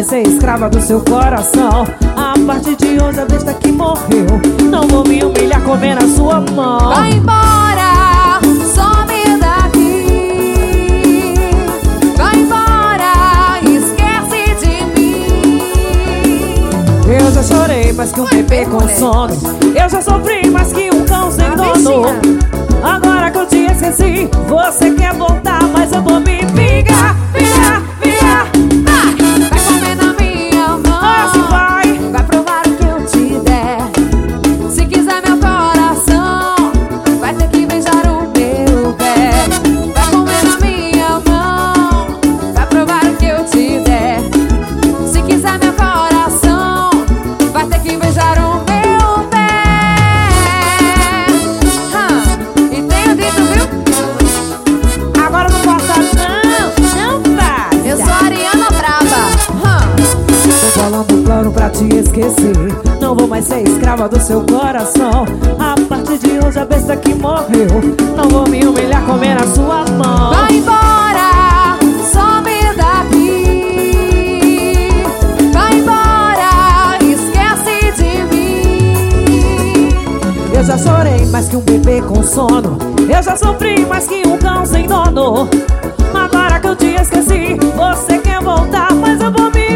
mais ser escrava do seu coração. A partir de hoje a besta que morreu. Não vou me humilhar comendo a sua mão. Vai embora, some daqui. Vai embora, esquece de mim. Eu já chorei mais que um bebê com sono. Eu já sofri mais que um cão sem dono. Agora que eu te esqueci, você quer voltar, mas eu vou me vingar. Vingar, vingar. Vai comer na minha mão. Assim vai. Vai provar o que eu te der. Se quiser meu coração, vai ter que beijar o meu pé. Vai comer na minha mão. Vai provar o que eu te der. Se quiser meu coração, vai ter que beijar o meu pé. E tenho dito, viu? Agora não posso não faz. Eu sou a Ariana Brava. Tô bolando um plano pra te esquecer. Não vou mais ser escrava do seu coração. A partir de hoje a besta que morreu. Não vou me humilhar comendo a sua mão. Vai embora, some daqui. Vai embora, esquece de mim. Eu já chorei mais que um bebê com sono. Eu já sofri mais que um cão sem dono. Agora que eu te esqueci, você quer voltar, mas eu vou me